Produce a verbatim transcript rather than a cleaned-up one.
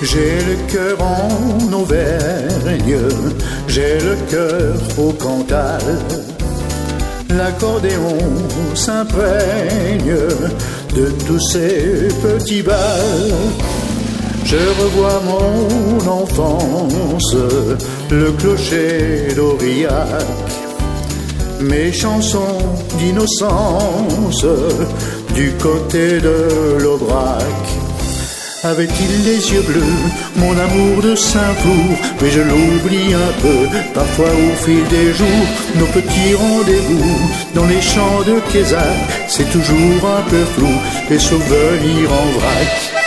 J'ai le cœur en Auvergne, j'ai le cœur au Cantal. L'accordéon s'imprègne de tous ces petits bals. Je revois mon enfance, le clocher d'Aurillac, mes chansons d'innocence du côté de l'Aubrac. Avait-il les yeux bleus, mon amour de Saint-Flour? Mais je l'oublie un peu, parfois au fil des jours. Nos petits rendez-vous dans les champs de Quézac, c'est toujours un peu flou, les souvenirs en vrac.